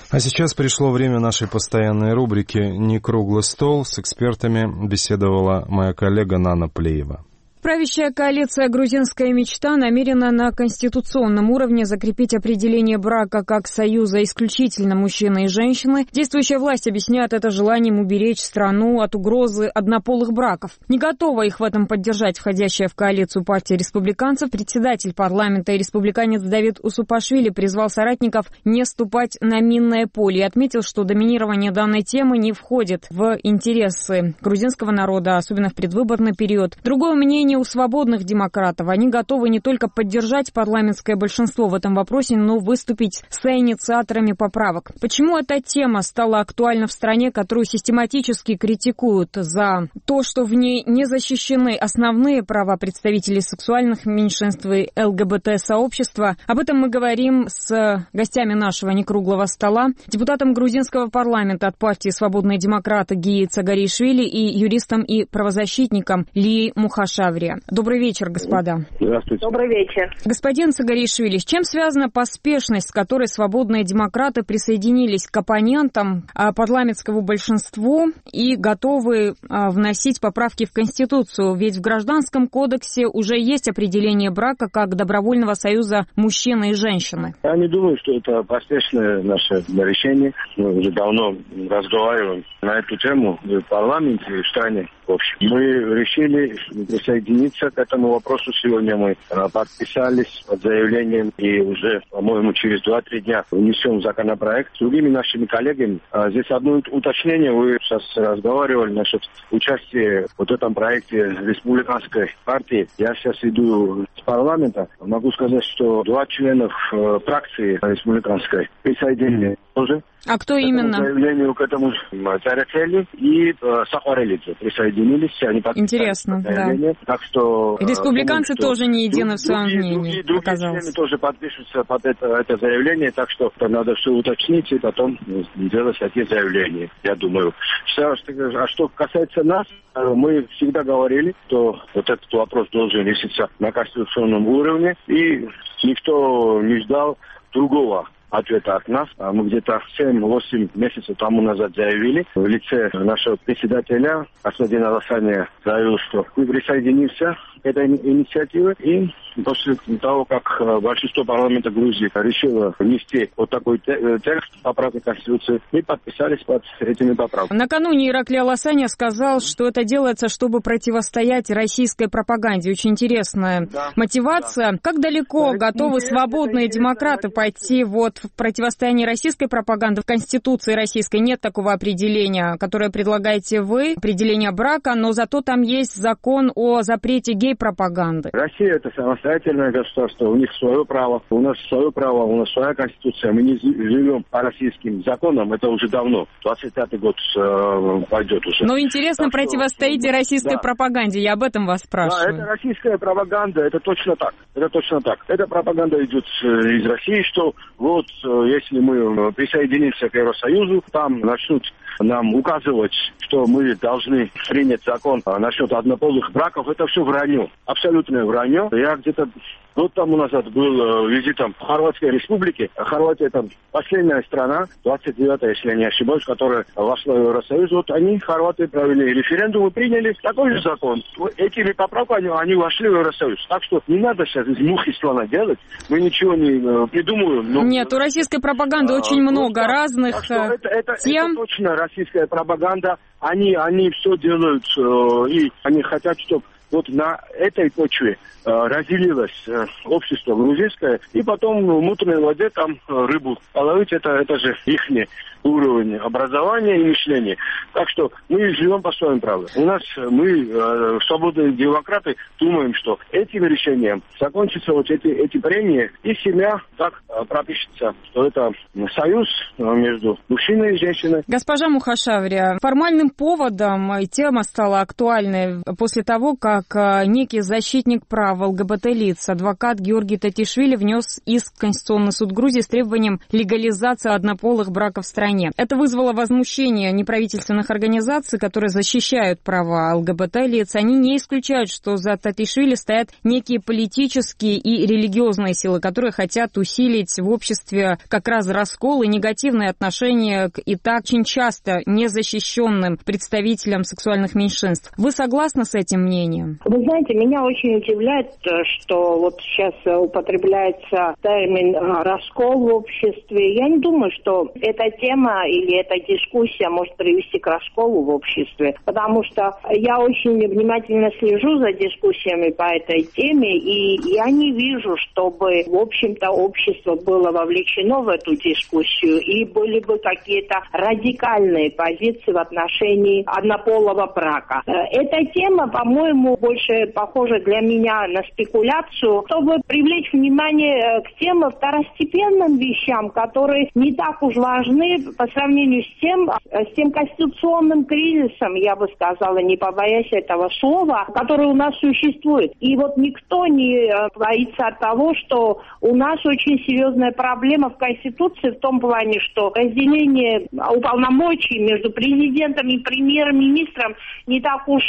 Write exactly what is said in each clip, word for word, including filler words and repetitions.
А сейчас пришло время нашей постоянной рубрики «Не круглый стол». С экспертами беседовала моя коллега Нана Плеева. Правящая коалиция «Грузинская мечта» намерена на конституционном уровне закрепить определение брака как союза исключительно мужчины и женщины. Действующая власть объясняет это желанием уберечь страну от угрозы однополых браков. Не готова их в этом поддержать входящая в коалицию партия республиканцев. Председатель парламента и республиканец Давид Усупашвили призвал соратников не ступать на минное поле и отметил, что доминирование данной темы не входит в интересы грузинского народа, особенно в предвыборный период. Другое мнение у свободных демократов. Они готовы не только поддержать парламентское большинство в этом вопросе, но выступить соинициаторами поправок. Почему эта тема стала актуальна в стране, которую систематически критикуют за то, что в ней не защищены основные права представителей сексуальных меньшинств и ЛГБТ-сообщества? Об этом мы говорим с гостями нашего некруглого стола, депутатом грузинского парламента от партии «Свободные демократы» Гии Цагаришвили и юристом и правозащитником Лией Мухашаври. Добрый вечер, господа. Здравствуйте. Добрый вечер. Господин Цагаришвили, с чем связана поспешность, с которой свободные демократы присоединились к оппонентам парламентскому большинству и готовы вносить поправки в Конституцию? Ведь в Гражданском кодексе уже есть определение брака как добровольного союза мужчины и женщины. Я не думаю, что это поспешное наше решение. Мы уже давно разговариваем на эту тему в парламенте и в стране. В общем, мы решили присоединиться к этому вопросу. Сегодня мы подписались под заявлением и уже, по-моему, через два-три дня внесем законопроект с другими нашими коллегами. Здесь одно уточнение. Вы сейчас разговаривали насчет участия в вот этом проекте республиканской партии. Я сейчас иду с парламента. Могу сказать, что два членов фракции республиканской присоединились тоже. А кто к именно? К заявлению к этому Царецели и э, Сахарелидзе присоединились. Они Интересно, да. Так что... Республиканцы думаю, тоже не едины друг, в своем другие, мнении, другие, другие оказалось. члены тоже подпишутся под это, это заявление, так что надо все уточнить и потом делать такие заявления, я думаю. А что касается нас, мы всегда говорили, что вот этот вопрос должен решиться на конституционном уровне, и никто не ждал другого ответа от нас. Мы где-то семь-восемь месяцев тому назад заявили в лице нашего председателя Асмадина Ласаня, заявил, что мы присоединимся к этой инициативе. И после того, как большинство парламента Грузии решило внести вот такой текст поправки Конституции, мы подписались под этими поправками. Накануне Ираклий Аласаня сказал, что это делается, чтобы противостоять российской пропаганде. Очень интересная да, мотивация. Да. Как далеко да, готовы свободные демократы пойти вот в противостоянии российской пропаганды? В Конституции российской нет такого определения, которое предлагаете вы, определение брака, но зато там есть закон о запрете гей-пропаганды. Россия — это самостоятельное государство, у них свое право, у нас свое право, у нас своя конституция. Мы не живем по российским законам, это уже давно, двадцать пятый год э, пойдет уже. Но интересно, так противостоите что, российской да. пропаганде, я об этом вас спрашиваю. Да, это российская пропаганда, это точно так, это точно так. Эта пропаганда идет из России, что вот если мы присоединимся к Евросоюзу, там начнут нам указывать, что мы должны принять закон насчет однополых браков. Это все вранье, абсолютное вранье. Я где-то год тому назад был визитом в Хорватской республике. Хорватия — это последняя страна, двадцать девятая, если я не ошибаюсь, которая вошла в Евросоюз. Вот они, хорваты, провели референдум и приняли такой же закон. Этими поправками они вошли в Евросоюз. Так что не надо сейчас из мухи слона делать. Мы ничего не придумываем. Но... Нет, у российской пропаганды а, очень много вот, разных так что это, это, тем. Это точно российская пропаганда. Они, они все делают, и они хотят, чтобы вот на этой почве э, разделилось э, общество грузинское, и потом в мутной воде там э, рыбу половить, это, это же их уровень образования и мышления. Так что мы живем по своим правилам. У нас мы, э, свободные демократы, думаем, что этим решением закончатся вот эти, эти премии, и семья так э, пропишется, что это союз э, между мужчиной и женщиной. Госпожа Мухашаври, формальным поводом тема стала актуальной после того, как как некий защитник прав ЛГБТ-лиц. Адвокат Георгий Татишвили внес иск в Конституционный суд Грузии с требованием легализации однополых браков в стране. Это вызвало возмущение неправительственных организаций, которые защищают права ЛГБТ-лиц. Они не исключают, что за Татишвили стоят некие политические и религиозные силы, которые хотят усилить в обществе как раз раскол и негативное отношение к и так очень часто незащищенным представителям сексуальных меньшинств. Вы согласны с этим мнением? Вы знаете, меня очень удивляет, что вот сейчас употребляется термин «раскол» в обществе. Я не думаю, что эта тема или эта дискуссия может привести к расколу в обществе, потому что я очень внимательно слежу за дискуссиями по этой теме, и я не вижу, чтобы, в общем-то, общество было вовлечено в эту дискуссию, и были бы какие-то радикальные позиции в отношении однополого брака. Эта тема, по-моему, больше похожа для меня на спекуляцию, чтобы привлечь внимание к тем второстепенным вещам, которые не так уж важны по сравнению с тем, с тем конституционным кризисом, я бы сказала, не побоясь этого слова, который у нас существует. И вот никто не боится от того, что у нас очень серьезная проблема в Конституции в том плане, что разделение уполномочий между президентом и премьер-министром не так уж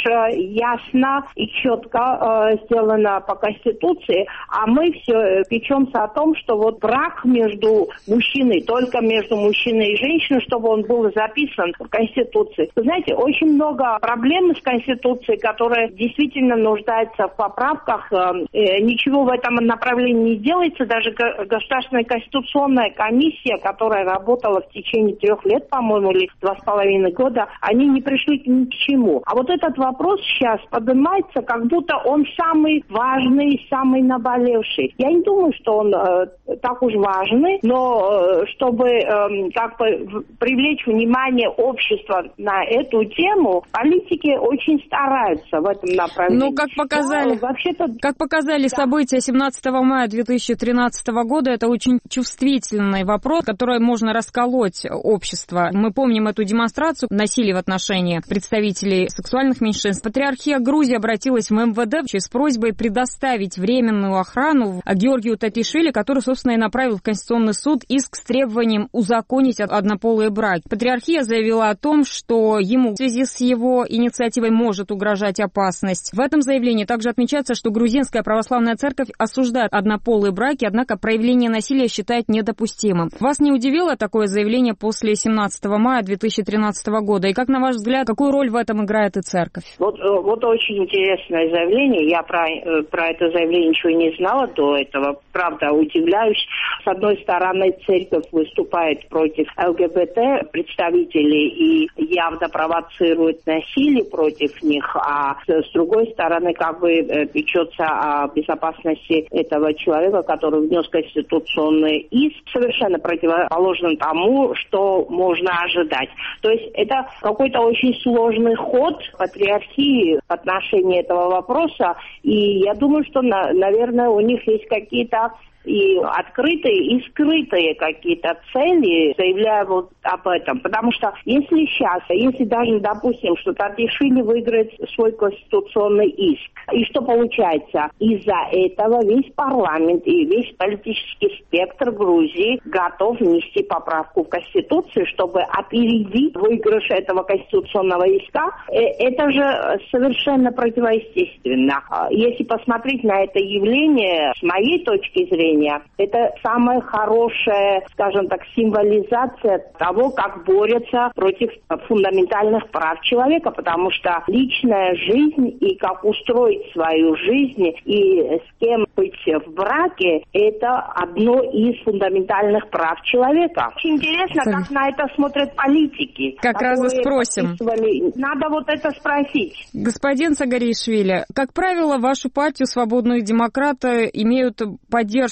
ясно и четко сделано по Конституции, а мы все печемся о том, что вот брак между мужчиной, только между мужчиной и женщиной, чтобы он был записан в Конституции. Вы знаете, очень много проблем с Конституцией, которые действительно нуждаются в поправках. Ничего в этом направлении не делается. Даже Государственная конституционная комиссия, которая работала в течение трех лет, по-моему, или два с половиной года, они не пришли ни к чему. А вот этот вопрос сейчас поднимается, как будто он самый важный, самый наболевший. Я не думаю, что он э, так уж важный, но э, чтобы э, как бы привлечь внимание общества на эту тему, политики очень стараются в этом направлении. Ну, как показали, но, вообще-то, как показали да. события семнадцатого мая две тысячи тринадцатого года, это очень чувствительный вопрос, который можно расколоть общество. Мы помним эту демонстрацию насилия в отношении представителей сексуальных меньшинств. Патриархия Грузии обратилась в эм вэ дэ с просьбой предоставить временную охрану Георгию Татишвили, который, собственно, и направил в Конституционный суд иск с требованием узаконить однополые браки. Патриархия заявила о том, что ему в связи с его инициативой может угрожать опасность. В этом заявлении также отмечается, что грузинская православная церковь осуждает однополые браки, однако проявление насилия считает недопустимым. Вас не удивило такое заявление после семнадцатого мая две тысячи тринадцатого года? И как, на ваш взгляд, какую роль в этом играет и церковь? Вот, вот очень интересное заявление. Я про, про это заявление ничего не знала до этого. Правда, удивляюсь. С одной стороны, церковь выступает против ЛГБТ представителей и явно провоцирует насилие против них, а с другой стороны, как бы печется о безопасности этого человека, который внес конституционный иск, совершенно противоположным тому, что можно ожидать. То есть это какой-то очень сложный ход патриархии в отношении этого вопроса, и я думаю, что, наверное, у них есть какие-то и открытые, и скрытые какие-то цели, заявляя вот об этом. Потому что если сейчас, если даже допустим, что Татишвили выиграет свой конституционный иск, и что получается? Из-за этого весь парламент и весь политический спектр Грузии готов внести поправку в Конституцию, чтобы опередить выигрыш этого конституционного иска. Это же совершенно противоестественно. Если посмотреть на это явление, с моей точки зрения, это самая хорошая, скажем так, символизация того, как борются против фундаментальных прав человека, потому что личная жизнь и как устроить свою жизнь и с кем быть в браке, это одно из фундаментальных прав человека. Очень интересно, как на это смотрят политики. Как раз и спросим. Надо вот это спросить. Господин Саагаришвили, как правило, вашу партию «Свободные демократы» имеют поддержку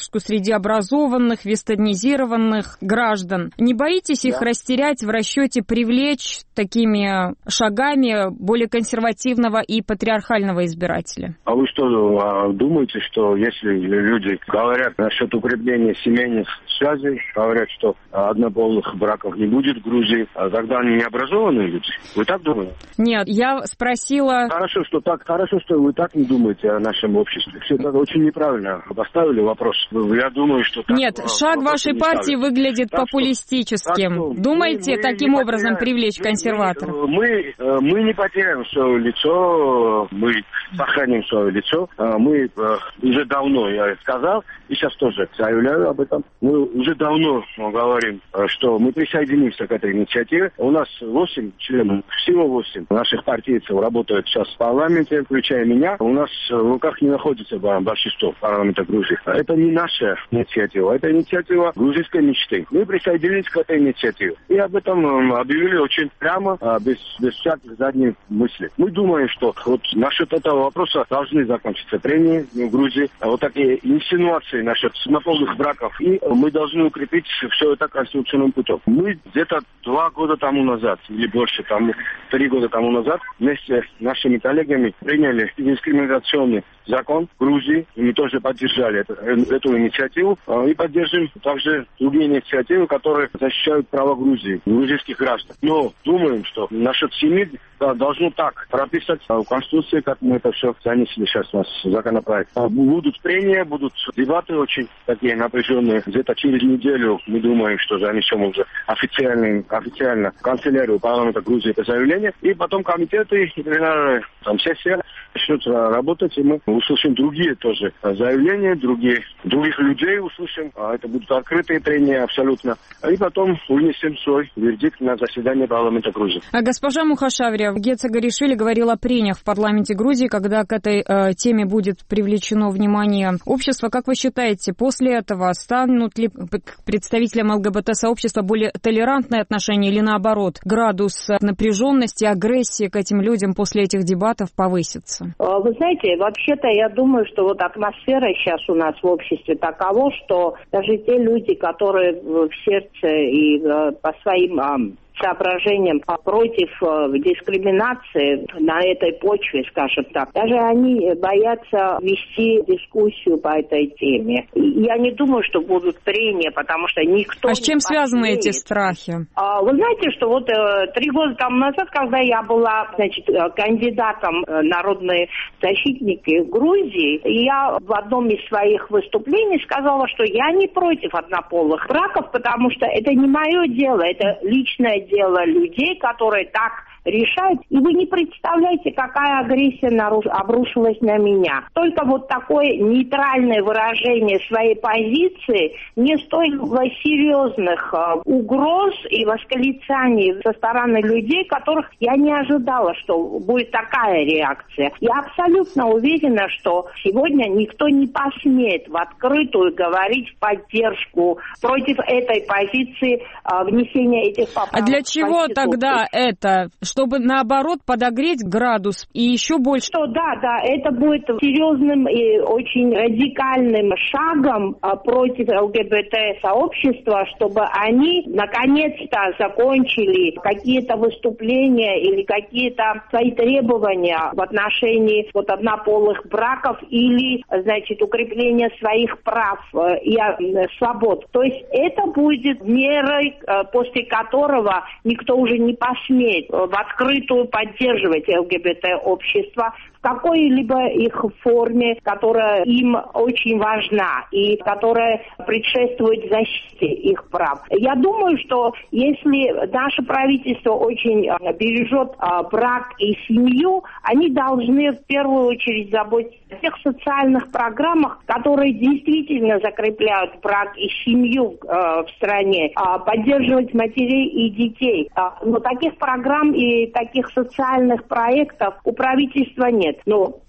поддержку среди образованных, вестернизированных граждан. Не боитесь их да. растерять в расчете привлечь такими шагами более консервативного и патриархального избирателя? А вы что, думаете, что если люди говорят насчет укрепления семейных связей, говорят, что однополых браков не будет в Грузии, а тогда они не образованные люди? Вы так думаете? Нет, я спросила... Хорошо, что так, хорошо, что вы так не думаете о нашем обществе. Все это очень неправильно поставили вопрос. Я думаю, что... Так, Нет, шаг вашей партии ставит. выглядит так популистическим. Что, так Думаете, мы, мы таким образом потеряем, привлечь мы, консерваторов? Мы, мы, мы не потеряем свое лицо, мы сохраним свое лицо. Мы уже давно, я сказал, и сейчас тоже заявляю об этом, мы уже давно говорим, что мы присоединимся к этой инициативе. У нас восемь членов, всего восемь наших партийцев работают сейчас в парламенте, включая меня. У нас в руках не находится большинство парламента Грузии. Это не наша инициатива, это инициатива грузинской мечты. Мы присоединились к этой инициативе. И об этом объявили очень прямо, без, без всяких задних мыслей. Мы думаем, что вот насчет этого вопроса должны закончиться прения в Грузии. Вот такие инсинуации насчет однополых браков. И мы должны укрепить все это конституционным путем. Мы где-то два года тому назад, или больше, там, три года тому назад, вместе с нашими коллегами приняли дискриминационный закон в Грузии. И мы тоже поддержали это, эту инициативу. И поддержим также другие инициативы, которые защищают права Грузии, грузинских граждан. Но думаем, что насчет семьи да, должно так прописать в Конституции, как мы это все занесли сейчас у нас в законопроект. Будут прения, будут дебаты очень такие напряженные. Где-то через неделю мы думаем, что занесем уже официально, официально в канцелярию парламента Грузии это заявление. И потом комитеты и пленарная там, сессия начнут работать, и мы услышим другие тоже заявления, другие, других людей услышим. А это будут открытые прения абсолютно. И потом вынесем свой вердикт на заседание парламента Грузии. А госпожа Мухашаври, Геца Гаришвили говорил о прениях в парламенте Грузии, когда к этой э, теме будет привлечено внимание общества. Как вы считаете, после этого станут ли к представителям ЛГБТ-сообщества более толерантные отношения или наоборот, градус напряженности, агрессии к этим людям после этих дебатов повысится? Вы знаете, вообще-то я думаю, что вот атмосфера сейчас у нас в обществе такова, что даже те люди, которые в сердце и по своим соображениям против э, дискриминации на этой почве, скажем так. Даже они боятся вести дискуссию по этой теме. И я не думаю, что будут прения, потому что никто А с чем не связаны посмеет. эти страхи? А, вы знаете, что вот э, три года тому назад, когда я была, значит, кандидатом э, народной защитники в Грузии, я в одном из своих выступлений сказала, что я не против однополых браков, потому что это не мое дело, это личное дело людей, которые так решают. И вы не представляете, какая агрессия наруш... обрушилась на меня. Только вот такое нейтральное выражение своей позиции не стоило серьезных э, угроз и восклицаний со стороны людей, которых я не ожидала, что будет такая реакция. Я абсолютно уверена, что сегодня никто не посмеет в открытую говорить в поддержку против этой позиции э, внесения этих поправок. А для чего тогда это? Чтобы, наоборот, подогреть градус и еще больше... Что, да, да, это будет серьезным и очень радикальным шагом а, против ЛГБТ-сообщества, чтобы они наконец-то закончили какие-то выступления или какие-то свои требования в отношении вот однополых браков или, значит, укрепления своих прав и э, свобод. То есть это будет мерой, э, после которого никто уже не посмеет в открытую поддерживать ЛГБТ-общество в какой-либо их форме, которая им очень важна и которая предшествует защите их прав. Я думаю, что если наше правительство очень бережет брак и семью, они должны в первую очередь заботиться о тех социальных программах, которые действительно закрепляют брак и семью в стране, поддерживать матерей и детей. Но таких программ и таких социальных проектов у правительства нет. Но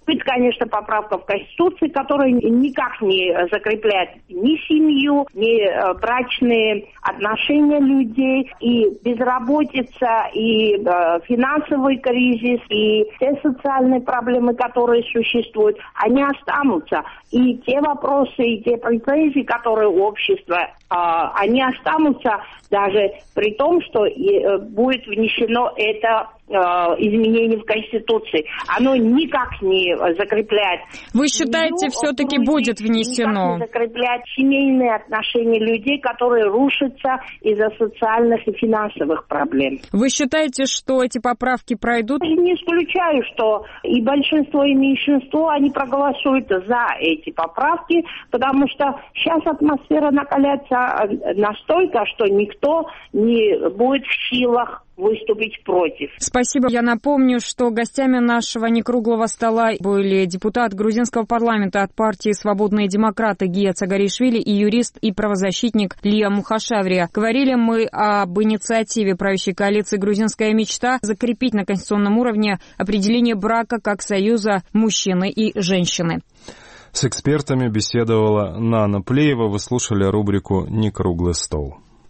Это, конечно, поправка в Конституции, которая никак не закрепляет ни семью, ни брачные отношения людей, и безработица, и э, финансовый кризис, и все социальные проблемы, которые существуют, они останутся. И те вопросы, и те претензии, которые у общества, э, они останутся даже при том, что э, будет внесено это изменений в Конституции. Оно никак не закрепляет. Вы считаете, все-таки будет внесено? Никак не закрепляет семейные отношения людей, которые рушатся из-за социальных и финансовых проблем. Вы считаете, что эти поправки пройдут? Я не исключаю, что и большинство, и меньшинство, они проголосуют за эти поправки, потому что сейчас атмосфера накаляется настолько, что никто не будет в силах выступить против. Спасибо. Я напомню, что гостями нашего некруглого стола были депутат грузинского парламента от партии «Свободные демократы» Гия Цагаришвили и юрист и правозащитник Лия Мухашаврия. Говорили мы об инициативе правящей коалиции «Грузинская мечта» закрепить на конституционном уровне определение брака как союза мужчины и женщины. С экспертами беседовала Нана Плеева. Вы слушали рубрику «Некруглый стол».